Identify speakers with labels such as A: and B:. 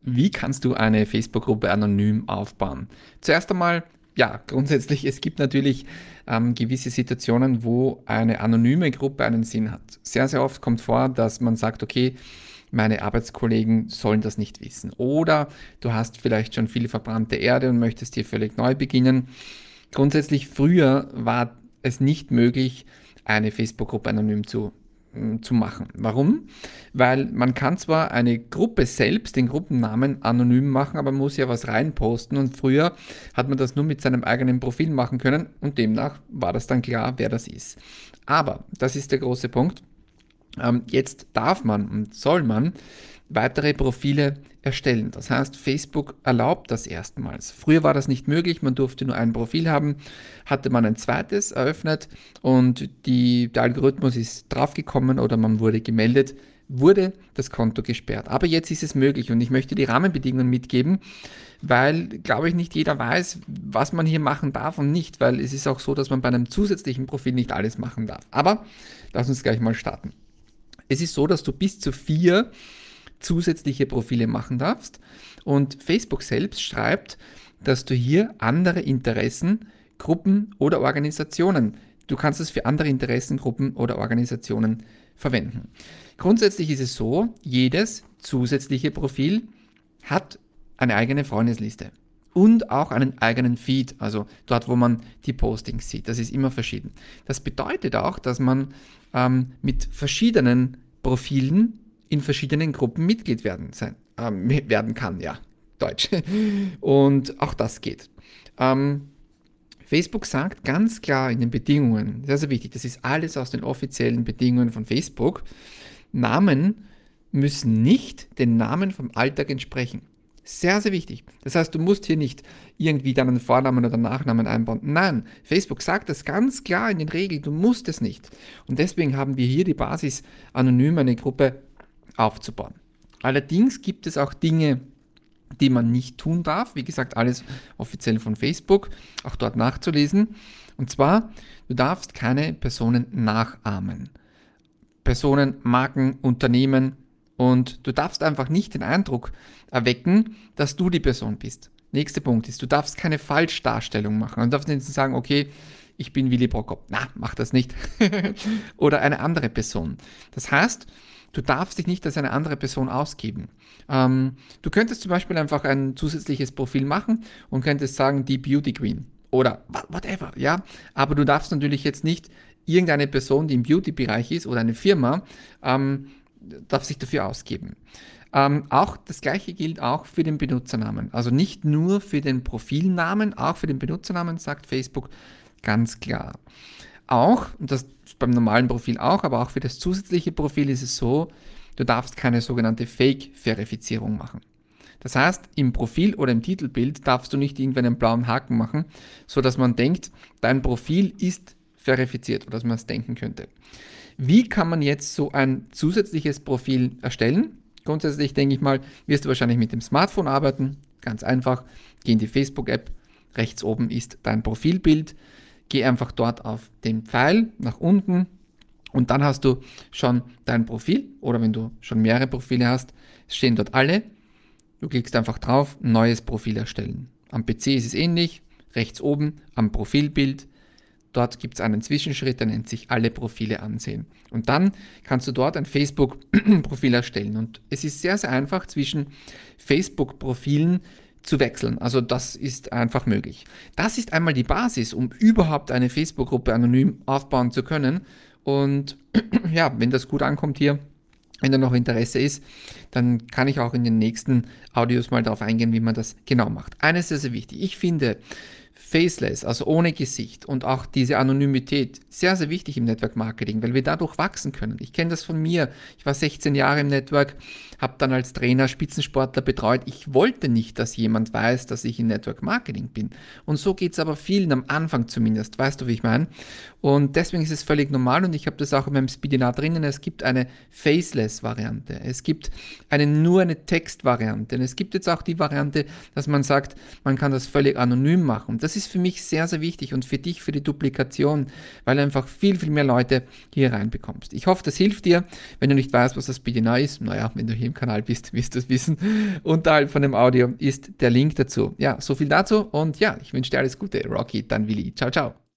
A: Wie kannst du eine Facebook-Gruppe anonym aufbauen? Zuerst einmal, ja, grundsätzlich, es gibt natürlich gewisse Situationen, wo eine anonyme Gruppe einen Sinn hat. Sehr, sehr oft kommt vor, dass man sagt, okay, meine Arbeitskollegen sollen das nicht wissen. Oder du hast vielleicht schon viel verbrannte Erde und möchtest hier völlig neu beginnen. Grundsätzlich, früher war es nicht möglich, eine Facebook-Gruppe anonym zu machen. Warum? Weil man kann zwar eine Gruppe selbst, den Gruppennamen anonym machen, aber man muss ja was reinposten und früher hat man das nur mit seinem eigenen Profil machen können und demnach war das dann klar, wer das ist. Aber, das ist der große Punkt, jetzt darf man und soll man weitere Profile erstellen. Das heißt, Facebook erlaubt das erstmals. Früher war das nicht möglich, man durfte nur ein Profil haben, hatte man ein zweites eröffnet und der Algorithmus ist draufgekommen oder man wurde gemeldet, wurde das Konto gesperrt. Aber jetzt ist es möglich und ich möchte die Rahmenbedingungen mitgeben, weil, glaube ich, nicht jeder weiß, was man hier machen darf und nicht, weil es ist auch so, dass man bei einem zusätzlichen Profil nicht alles machen darf. Aber lass uns gleich mal starten. Es ist so, dass du bis zu 4 zusätzliche Profile machen darfst und Facebook selbst schreibt, dass du hier andere Interessen, Gruppen oder Organisationen, du kannst es für andere Interessengruppen oder Organisationen verwenden. Grundsätzlich ist es so, jedes zusätzliche Profil hat eine eigene Freundesliste und auch einen eigenen Feed, also dort, wo man die Postings sieht. Das ist immer verschieden. Das bedeutet auch, dass man mit verschiedenen Profilen in verschiedenen Gruppen Mitglied werden kann, ja, Deutsch. Und auch das geht. Facebook sagt ganz klar in den Bedingungen, sehr, sehr wichtig, das ist alles aus den offiziellen Bedingungen von Facebook, Namen müssen nicht den Namen vom Alltag entsprechen. Sehr, sehr wichtig. Das heißt, du musst hier nicht irgendwie deinen Vornamen oder Nachnamen einbauen. Nein, Facebook sagt das ganz klar in den Regeln, du musst es nicht. Und deswegen haben wir hier die Basis, anonym eine Gruppe aufzubauen. Allerdings gibt es auch Dinge, die man nicht tun darf. Wie gesagt, alles offiziell von Facebook, auch dort nachzulesen. Und zwar, du darfst keine Personen nachahmen. Personen, Marken, Unternehmen und du darfst einfach nicht den Eindruck erwecken, dass du die Person bist. Nächster Punkt ist, du darfst keine Falschdarstellung machen. Du darfst nicht sagen, okay, ich bin Willy Prokop. Na, mach das nicht. Oder eine andere Person. Das heißt, du darfst dich nicht als eine andere Person ausgeben. Du könntest zum Beispiel einfach ein zusätzliches Profil machen und könntest sagen, die Beauty Queen oder whatever, ja. Aber du darfst natürlich jetzt nicht irgendeine Person, die im Beauty-Bereich ist oder eine Firma, darf sich dafür ausgeben. Auch das gleiche gilt auch für den Benutzernamen. Also nicht nur für den Profilnamen, auch für den Benutzernamen sagt Facebook ganz klar. Auch, und das ist beim normalen Profil auch, aber auch für das zusätzliche Profil ist es so, du darfst keine sogenannte Fake-Verifizierung machen. Das heißt, im Profil oder im Titelbild darfst du nicht irgendwie einen blauen Haken machen, sodass man denkt, dein Profil ist verifiziert oder dass man es denken könnte. Wie kann man jetzt so ein zusätzliches Profil erstellen? Grundsätzlich denke ich mal, wirst du wahrscheinlich mit dem Smartphone arbeiten. Ganz einfach, geh in die Facebook-App, rechts oben ist dein Profilbild, geh einfach dort auf den Pfeil nach unten und dann hast du schon dein Profil oder wenn du schon mehrere Profile hast, stehen dort alle. Du klickst einfach drauf, neues Profil erstellen. Am PC ist es ähnlich, rechts oben am Profilbild. Dort gibt es einen Zwischenschritt, der nennt sich alle Profile ansehen. Und dann kannst du dort ein Facebook-Profil erstellen. Und es ist sehr, sehr einfach zwischen Facebook-Profilen zu wechseln. Also das ist einfach möglich. Das ist einmal die Basis, um überhaupt eine Facebook-Gruppe anonym aufbauen zu können. Und ja, wenn das gut ankommt hier, wenn da noch Interesse ist, dann kann ich auch in den nächsten Audios mal darauf eingehen, wie man das genau macht. Eines ist sehr, sehr wichtig. Ich finde Faceless, also ohne Gesicht und auch diese Anonymität, sehr, sehr wichtig im Network Marketing, weil wir dadurch wachsen können. Ich kenne das von mir. Ich war 16 Jahre im Network, habe dann als Trainer Spitzensportler betreut. Ich wollte nicht, dass jemand weiß, dass ich in Network Marketing bin. Und so geht es aber vielen am Anfang zumindest. Weißt du, wie ich meine? Und deswegen ist es völlig normal und ich habe das auch in meinem Speedinar drinnen. Es gibt eine Faceless-Variante. Es gibt nur eine Text-Variante. Und es gibt jetzt auch die Variante, dass man sagt, man kann das völlig anonym machen. Das ist ist für mich sehr, sehr wichtig und für dich, für die Duplikation, weil du einfach viel, viel mehr Leute hier reinbekommst. Ich hoffe, das hilft dir. Wenn du nicht weißt, was das BDNA ist, naja, wenn du hier im Kanal bist, wirst du es wissen. Unterhalb von dem Audio ist der Link dazu. Ja, so viel dazu und ja, ich wünsche dir alles Gute. Rocky, dann Willi. Ciao, ciao.